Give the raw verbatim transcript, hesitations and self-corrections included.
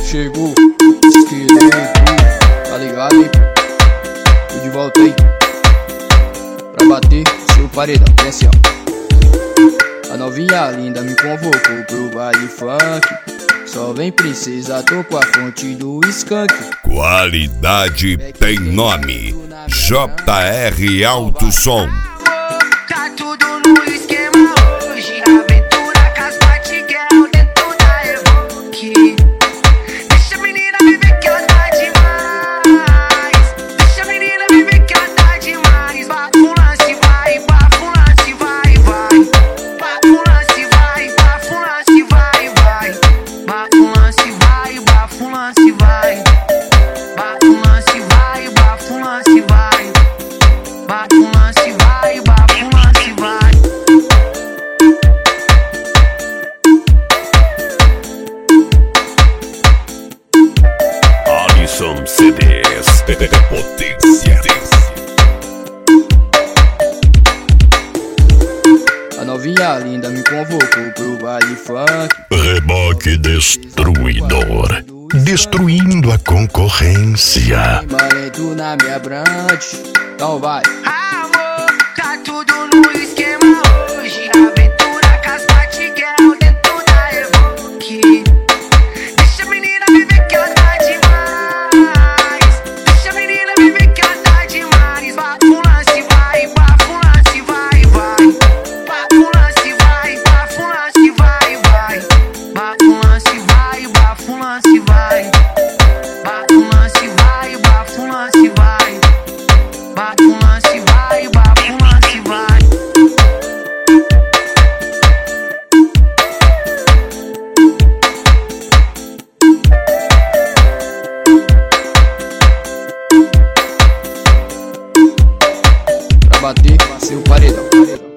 Chegou, esqueleto, tá ligado, hein? Tô de volta aí pra bater seu paredão, desce, ó. A novinha linda me convocou pro baile funk. Só vem princesa, tô com a fonte do skunk. Qualidade tem nome, J R Alto Som. Tá tudo no esquema hoje. Aventura com as Batgirl dentro da Evoque. Deixa a menina viver que ela tá demais. Deixa a menina viver que ela tá demais. Bafo lance vai, bafo lance vai, vai. Bafo lance vai, bafo lance vai, vai. Bafo lance vai, bafo lance vai. Bafo lance vai, bafo lance vai. Bafo lance vai, bafo lance vai. Alisson C Ds, potência. A novinha linda me convocou pro baile funk. Reboque destruidor, destruindo a concorrência. Malento na minha brante, então vai. Amor, tá tudo no esquema hoje. Aventura com as Batgirl dentro da Evoque. Deixa a menina viver que ela tá demais. Deixa a menina viver que ela tá demais. Bafo lance vai, bafo lance vai, vai. Bafo lance vai, bafo lance vai, vai. Bafo lance vai, bafo lance vai. Bafo lance vai, bafo lance vai. Bafo lance vai, bafo lance vai. Pra bater seu paredão.